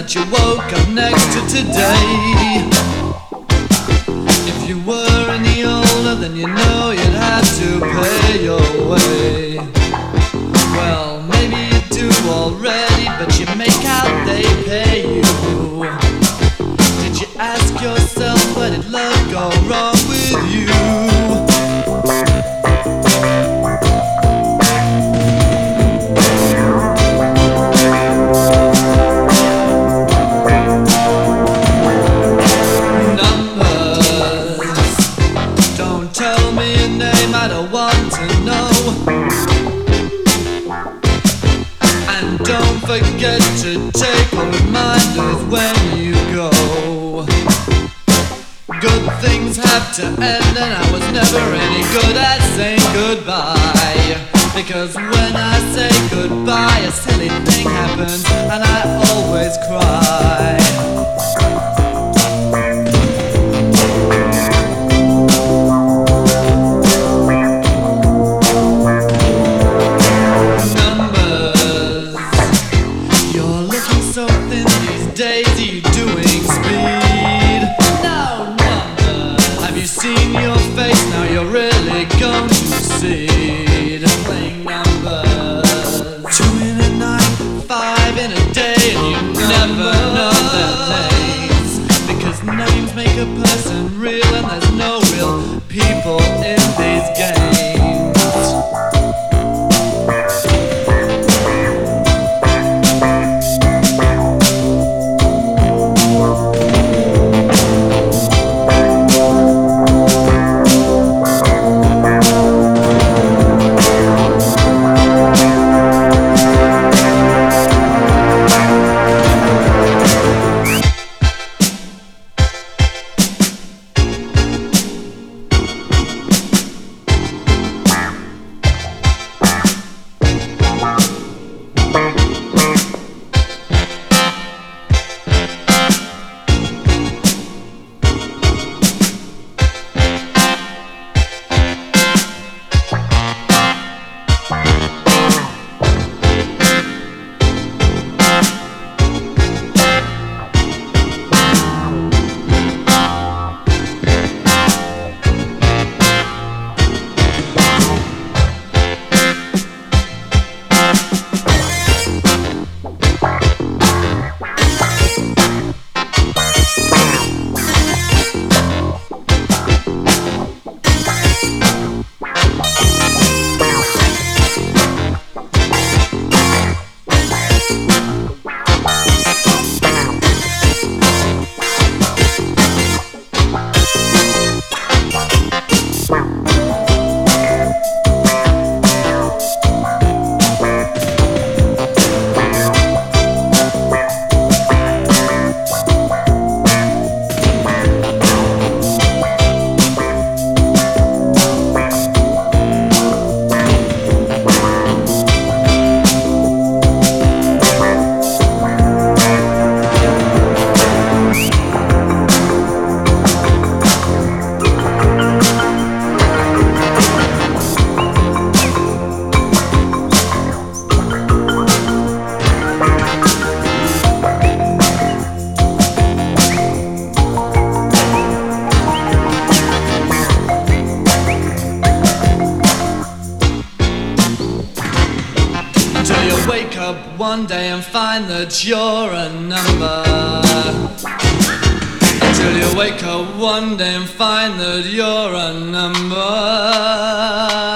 that you woke up next to today. If you were any older, then you know you'd have to pay your way. Well, maybe you do already, but you make out they pay you. Did you ask yourself, where did love go wrong with you? I don't want to know. And don't forget to take reminders when you go. Good things have to end, and I was never any good at saying goodbye. Because when I say goodbye, a silly thing happens, and I always cry. Seen your face, now you're really going to succeed. Playing numbers, 2 in a night, 5 in a day, and you never know their names. Because names make a person real, and there's no real people in these games. Wake up one day and find that you're a number. Until you wake up one day and find that you're a number.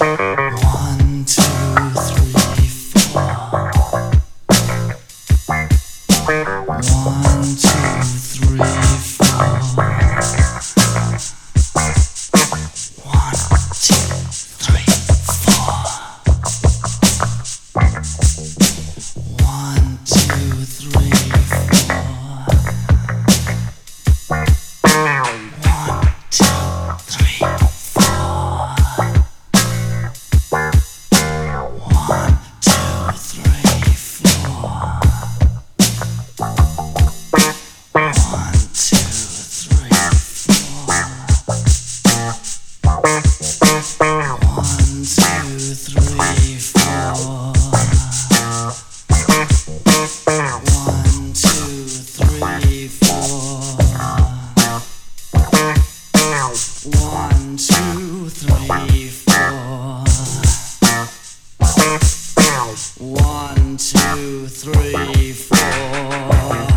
One, two, three, four. One, two, three, four. One, two, three, four. One, two, three, four. One, two, three, four. One, two, three, four. One, two, three, four. One, two, three, four. One, two, three, four. One, two, three, four. One, two, three, four.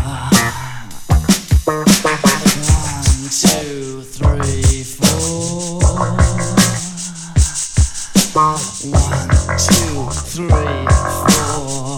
One, two, three, four. One, two, three, four.